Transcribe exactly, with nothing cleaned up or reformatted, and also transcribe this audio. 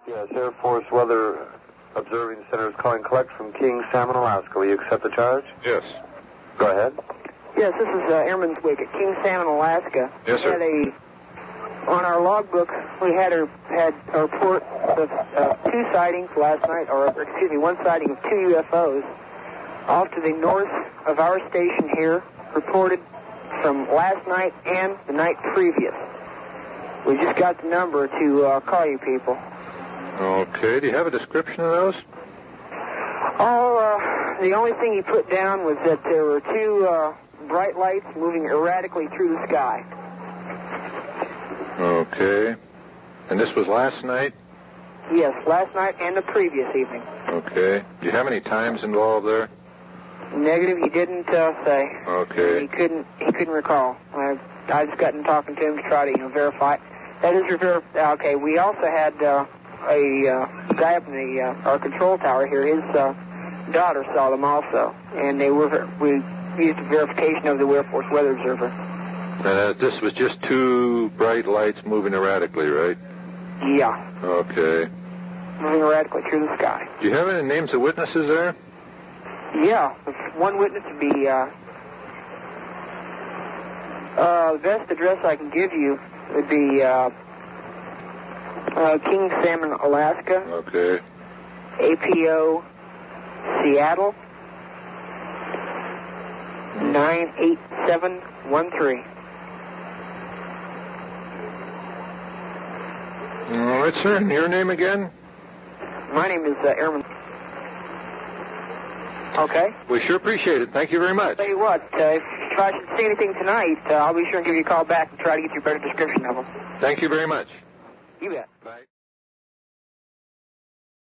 Yes, Air Force Weather Observing Center is calling collect from King Salmon, Alaska. Will you accept the charge? Yes. Go ahead. Yes, this is uh, Airman's Wake at King Salmon, Alaska. Yes, sir. We had a, on our logbook, we had a, had a report of uh, two sightings last night, or excuse me, one sighting of two U F Os off to the north of our station here, reported from last night and the night previous. We just got the number to uh, call you people. Okay. Do you have a description of those? Oh, uh, the only thing he put down was that there were two uh, bright lights moving erratically through the sky. Okay. And this was last night? Yes, last night and the previous evening. Okay. Do you have any times involved there? Negative, he didn't uh, say. Okay. He couldn't. He couldn't recall. I, I just got in talking to him to try to, you know, verify. That is rever- Okay. We also had uh, a uh, guy up in the uh, our control tower here. His uh, daughter saw them also, and they were. Ver- we used a verification of the Air Force Weather Observer. And uh, this was just two bright lights moving erratically, right? Yeah. Okay. Moving erratically through the sky. Do you have any names of witnesses there? Yeah, one witness would be, uh, uh, the best address I can give you would be, uh, uh, King Salmon, Alaska. Okay. A P O, Seattle, nine eight seven one three. All right, sir. And your name again? My name is, uh, Airman. Okay. We sure appreciate it. Thank you very much. Tell you what, uh, if, if I should see anything tonight, uh, I'll be sure and give you a call back and try to get you a better description of them. Thank you very much. You bet. Bye.